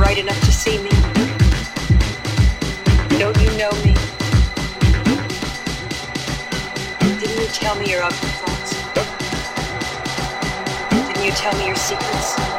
bright enough to see me? Don't you know me? Didn't you tell me your ugly thoughts? Didn't you tell me your secrets?